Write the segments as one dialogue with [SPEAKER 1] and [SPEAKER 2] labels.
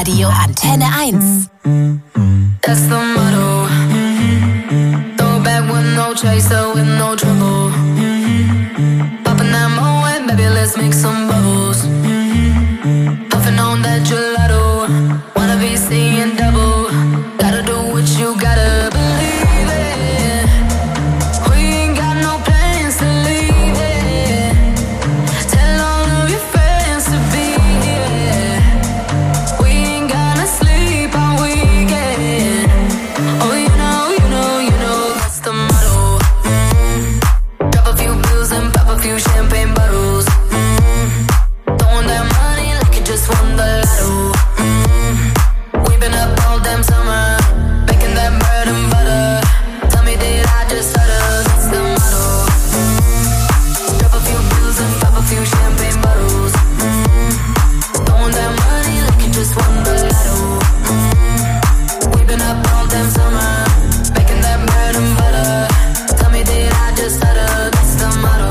[SPEAKER 1] Hitradio Antenne 1.
[SPEAKER 2] That's the motto. Throw back with no chaser, with no trouble. Popping that moe, baby, let's make some bubbles. Puffing on that gelato. Wanna be seeing double. Gotta do what you gotta believe it. We ain't got no plans to leave it. Tell all of your friends to be here. We ain't gonna sleep all weekend. Oh, you know, that's the motto. Drop a few bills and pop a few champagne bottles. Throwing that money like you just won the lotto. We've been up all damn summer, baking that bread and butter. Tell me, did I just stutter? That's the motto. Drop a few bills and pop a few champagne bottles. Throwing that money like you just won the lotto. We've been up all damn summer, baking that bread and butter. Tell me, did I just stutter? That's the motto.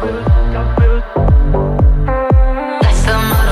[SPEAKER 2] That's the motto.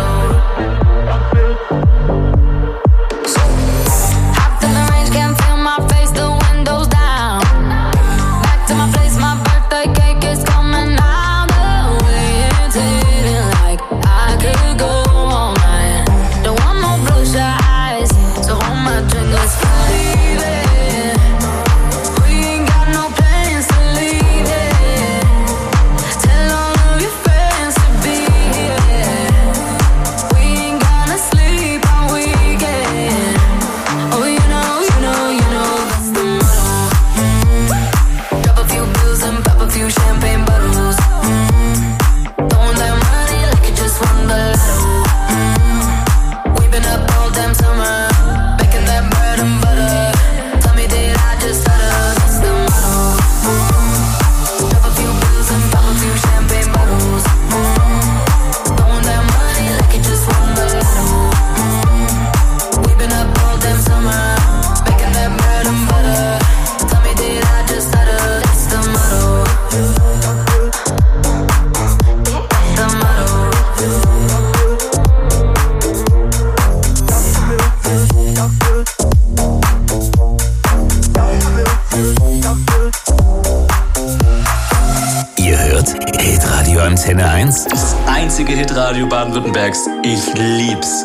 [SPEAKER 2] Hopped in the range, can't feel my face, the windows down. Back to my place, my birthday cake is coming out. The way it's hitting like I could go all night. Don't want no bloodshot eyes, so hold my drink, let's leave it. We ain't got no plans to leave it. Tell all of your friends to be here. We ain't gonna sleep all weekend. Oh, you know, that's the motto. Drop a few bills and pop a few champagne bottles. Throwing that money like you just won the lotto. We've been up all damn summer, baking that bread and butter. Tell me, did I just stutter? That's the motto. Drop a few bills and pop a few champagne bottles. Throwing that money like you just won the lotto. We've been up all damn summer, baking that bread and butter. Tell me, did I just stutter? That's the motto. That's the motto.
[SPEAKER 3] Ihr hört Hitradio Antenne 1.
[SPEAKER 4] Das einzige Hitradio Baden-Württembergs. Ich lieb's.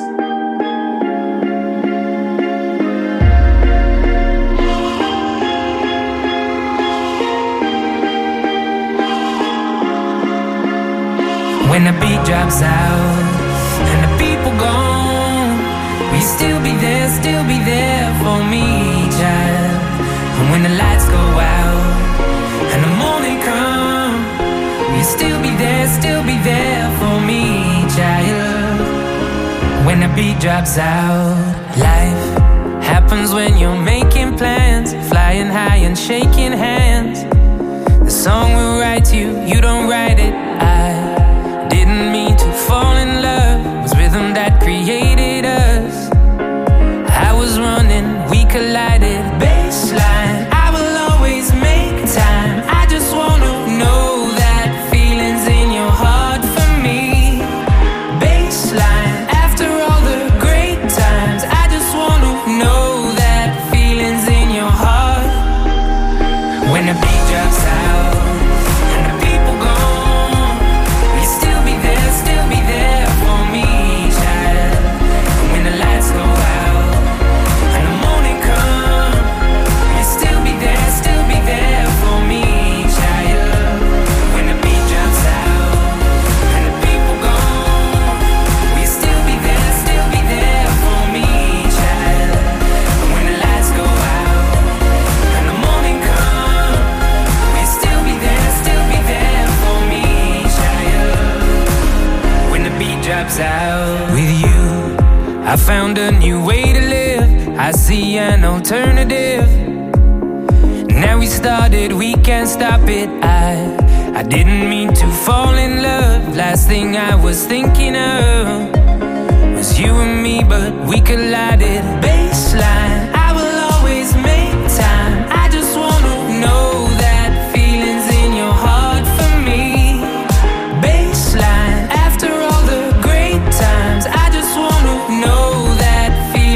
[SPEAKER 5] When the beat drops out and the people gone, will you still be there for me, child? And when the lights go out and the morning come, will you still be there for me, child? When the beat drops out, life happens when you're making plans, flying high and shaking hands. The song will write you, you don't write it. I didn't mean to fall in love, it was rhythm that created us. I was running, we collided, baseline. I will always make time. I just wanna know that feelings in your heart for me. Baseline, after all the great times, I just wanna know that feelings in your heart. When the beat drops out and the people gone, will you still be there for me, child? And when the lights go out and the morning come, will you still be there for me, child? When the beat drops out and the people gone, will you still be there for me, child? And when the lights go out and the morning come, will you still be there for me, child? When the beat drops out. With you, I found a new way to live. I see an alternative. Now we started, we can't stop it. I didn't mean to fall in love. Last thing I was thinking of was you and me, but we collided. Baseline, I will always make time. I just wanna know that feelings in your heart for me. Baseline, after all the great times, I just wanna know that feelings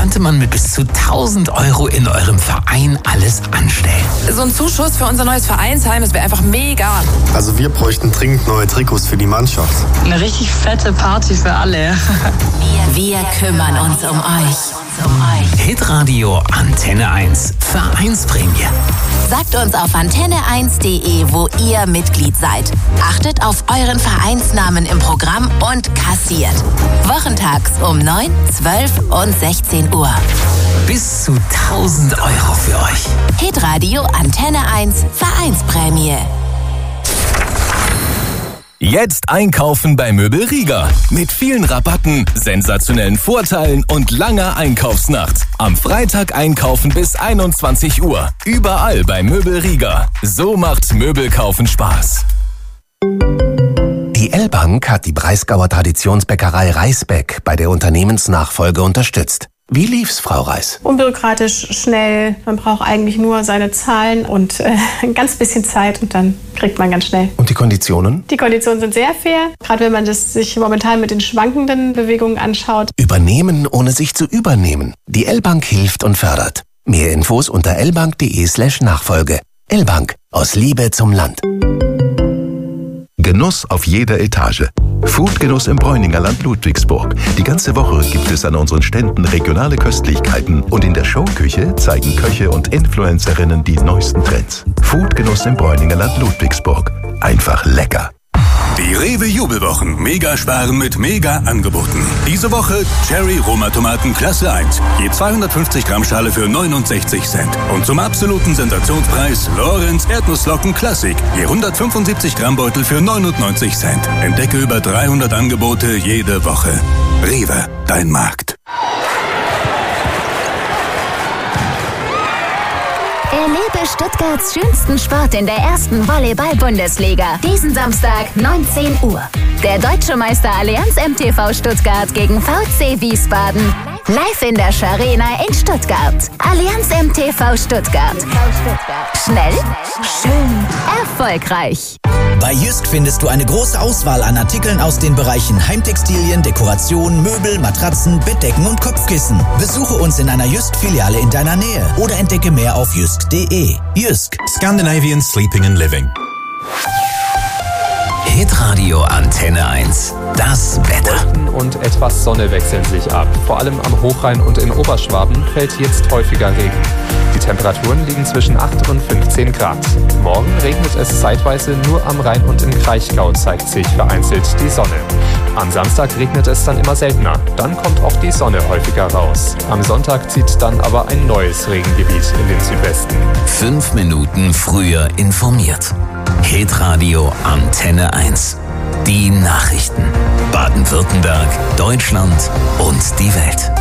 [SPEAKER 3] könnte man mit bis zu 1.000 € in eurem Verein alles anstellen.
[SPEAKER 6] So ein Zuschuss für unser neues Vereinsheim, das wäre einfach mega.
[SPEAKER 7] Also wir bräuchten dringend neue Trikots für die Mannschaft.
[SPEAKER 8] Eine richtig fette Party für alle.
[SPEAKER 1] Wir kümmern uns um euch.
[SPEAKER 3] Hitradio Antenne 1 Vereinsprämie.
[SPEAKER 1] Sagt uns auf antenne1.de, wo ihr Mitglied seid. Achtet auf euren Vereinsnamen im Programm und kassiert. Wochentags um 9, 12 und 16 Uhr.
[SPEAKER 3] Bis zu 1.000 € für euch.
[SPEAKER 1] Hitradio Antenne 1 Vereinsprämie.
[SPEAKER 9] Jetzt einkaufen bei Möbel Rieger. Mit vielen Rabatten, sensationellen Vorteilen und langer Einkaufsnacht. Am Freitag einkaufen bis 21 Uhr. Überall bei Möbel Rieger. So macht Möbelkaufen Spaß.
[SPEAKER 10] Die L-Bank hat die Breisgauer Traditionsbäckerei Reisbeck bei der Unternehmensnachfolge unterstützt. Wie lief's, Frau Reis?
[SPEAKER 11] Unbürokratisch, schnell. Man braucht eigentlich nur seine Zahlen und ein ganz bisschen Zeit und dann kriegt man ganz schnell.
[SPEAKER 10] Und die Konditionen?
[SPEAKER 11] Die Konditionen sind sehr fair, gerade wenn man das sich momentan mit den schwankenden Bewegungen anschaut.
[SPEAKER 10] Übernehmen, ohne sich zu übernehmen. Die L-Bank hilft und fördert. Mehr Infos unter lbank.de/Nachfolge. L-Bank, aus Liebe zum Land.
[SPEAKER 12] Genuss auf jeder Etage. Foodgenuss im Bräuninger Land Ludwigsburg. Die ganze Woche gibt es an unseren Ständen regionale Köstlichkeiten und in der Showküche zeigen Köche und Influencerinnen die neuesten Trends. Foodgenuss im Bräuninger Land Ludwigsburg. Einfach lecker.
[SPEAKER 13] Die Rewe Jubelwochen. Mega sparen mit Mega-Angeboten. Diese Woche Cherry Roma Tomaten Klasse 1. Je 250 Gramm Schale für 69 Cent. Und zum absoluten Sensationspreis Lorenz Erdnussflocken Klassik. Je 175 Gramm Beutel für 99 Cent. Entdecke über 300 Angebote jede Woche. Rewe, dein Markt.
[SPEAKER 14] Erlebe Stuttgarts schönsten Sport in der ersten Volleyball-Bundesliga. Diesen Samstag, 19 Uhr. Der deutsche Meister Allianz MTV Stuttgart gegen VC Wiesbaden. Live in der Scharena in Stuttgart. Allianz MTV Stuttgart. Schnell, schön, erfolgreich.
[SPEAKER 15] Bei Jysk findest du eine große Auswahl an Artikeln aus den Bereichen Heimtextilien, Dekoration, Möbel, Matratzen, Bettdecken und Kopfkissen. Besuche uns in einer Jysk-Filiale in deiner Nähe oder entdecke mehr auf jysk.de. Jysk.
[SPEAKER 13] Scandinavian Sleeping and Living.
[SPEAKER 3] Hitradio Antenne 1. Das Wetter.
[SPEAKER 16] Wolken und etwas Sonne wechseln sich ab. Vor allem am Hochrhein und in Oberschwaben fällt jetzt häufiger Regen. Die Temperaturen liegen zwischen 8 und 15 Grad. Morgen regnet es zeitweise, nur am Rhein und im Kraichgau zeigt sich vereinzelt die Sonne. Am Samstag regnet es dann immer seltener. Dann kommt auch die Sonne häufiger raus. Am Sonntag zieht dann aber ein neues Regengebiet in den Südwesten.
[SPEAKER 3] 5 Minuten früher informiert. Hitradio Antenne 1. Die Nachrichten. Baden-Württemberg, Deutschland und die Welt.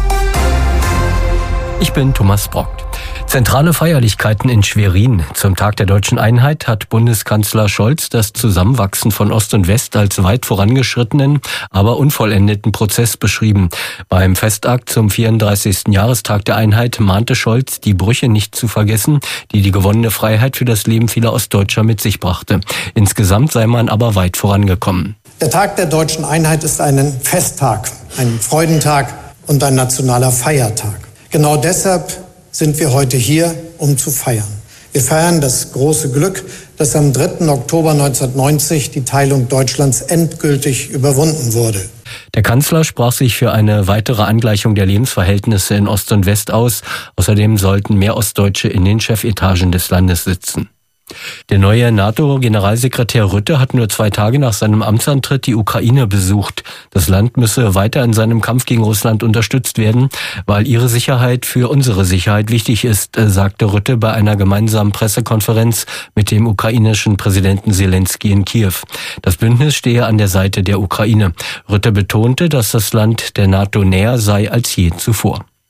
[SPEAKER 17] Ich bin Thomas Brock. Zentrale Feierlichkeiten in Schwerin. Zum Tag der Deutschen Einheit hat Bundeskanzler Scholz das Zusammenwachsen von Ost und West als weit vorangeschrittenen, aber unvollendeten Prozess beschrieben. Beim Festakt zum 34. Jahrestag der Einheit mahnte Scholz, die Brüche nicht zu vergessen, die die gewonnene Freiheit für das Leben vieler Ostdeutscher mit sich brachte. Insgesamt sei man aber weit vorangekommen.
[SPEAKER 18] Der Tag der Deutschen Einheit ist ein Festtag, ein Freudentag und ein nationaler Feiertag. Genau deshalb sind wir heute hier, um zu feiern. Wir feiern das große Glück, dass am 3. Oktober 1990 die Teilung Deutschlands endgültig überwunden wurde.
[SPEAKER 17] Der Kanzler sprach sich für eine weitere Angleichung der Lebensverhältnisse in Ost und West aus. Außerdem sollten mehr Ostdeutsche in den Chefetagen des Landes sitzen. Der neue NATO-Generalsekretär Rutte hat nur 2 Tage nach seinem Amtsantritt die Ukraine besucht. Das Land müsse weiter in seinem Kampf gegen Russland unterstützt werden, weil ihre Sicherheit für unsere Sicherheit wichtig ist, sagte Rutte bei einer gemeinsamen Pressekonferenz mit dem ukrainischen Präsidenten Selenskyj in Kiew. Das Bündnis stehe an der Seite der Ukraine. Rutte betonte, dass das Land der NATO näher sei als je zuvor.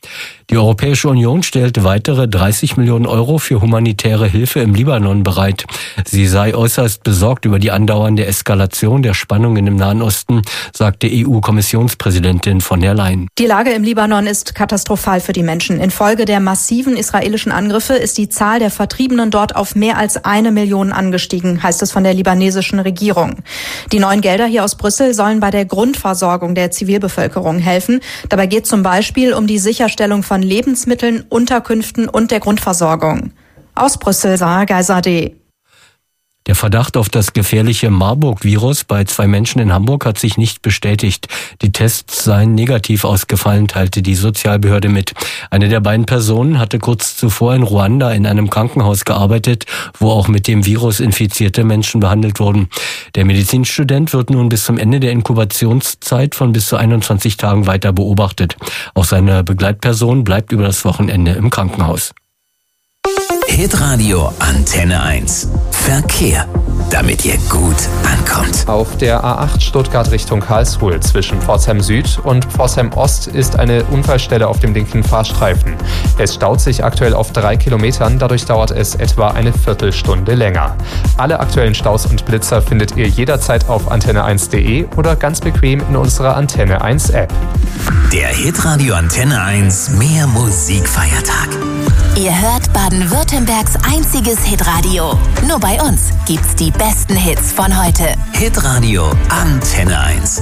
[SPEAKER 17] Die Europäische Union stellt weitere 30 Millionen Euro für humanitäre Hilfe im Libanon bereit. Sie sei äußerst besorgt über die andauernde Eskalation der Spannungen im Nahen Osten, sagte EU-Kommissionspräsidentin von der Leyen.
[SPEAKER 19] Die Lage im Libanon ist katastrophal für die Menschen. Infolge der massiven israelischen Angriffe ist die Zahl der Vertriebenen dort auf mehr als 1 Million angestiegen, heißt es von der libanesischen Regierung. Die neuen Gelder hier aus Brüssel sollen bei der Grundversorgung der Zivilbevölkerung helfen. Dabei geht zum Beispiel um die Sicherstellung von Lebensmitteln, Unterkünften und der Grundversorgung. Aus Brüssel, Sarah Geisadeh.
[SPEAKER 17] Der Verdacht auf das gefährliche Marburg-Virus bei 2 Menschen in Hamburg hat sich nicht bestätigt. Die Tests seien negativ ausgefallen, teilte die Sozialbehörde mit. Eine der beiden Personen hatte kurz zuvor in Ruanda in einem Krankenhaus gearbeitet, wo auch mit dem Virus infizierte Menschen behandelt wurden. Der Medizinstudent wird nun bis zum Ende der Inkubationszeit von bis zu 21 Tagen weiter beobachtet. Auch seine Begleitperson bleibt über das Wochenende im Krankenhaus.
[SPEAKER 3] Hitradio Antenne 1. Verkehr, damit ihr gut ankommt.
[SPEAKER 16] Auf der A8 Stuttgart Richtung Karlsruhe zwischen Pforzheim Süd und Pforzheim Ost ist eine Unfallstelle auf dem linken Fahrstreifen. Es staut sich aktuell auf 3 Kilometern, dadurch dauert es etwa eine Viertelstunde länger. Alle aktuellen Staus und Blitzer findet ihr jederzeit auf antenne1.de oder ganz bequem in unserer Antenne 1 App.
[SPEAKER 3] Der Hitradio Antenne 1 Mehr Musikfeiertag.
[SPEAKER 1] Ihr hört Baden-Württembergs einziges Hitradio. Nur bei uns gibt's die besten Hits von heute.
[SPEAKER 3] Hitradio Antenne 1.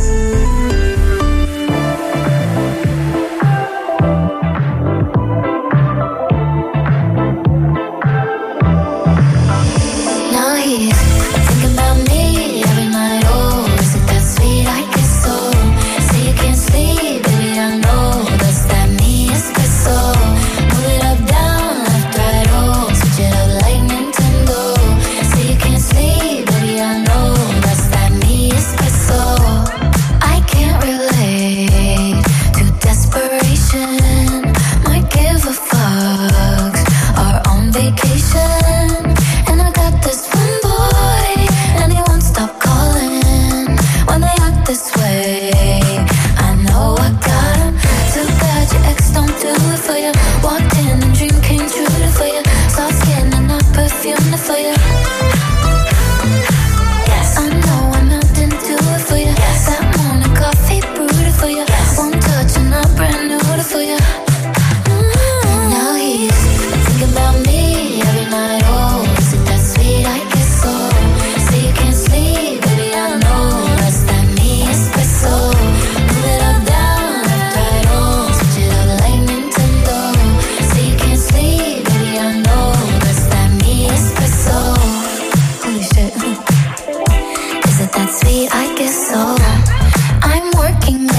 [SPEAKER 2] That sweet, I guess so. I'm working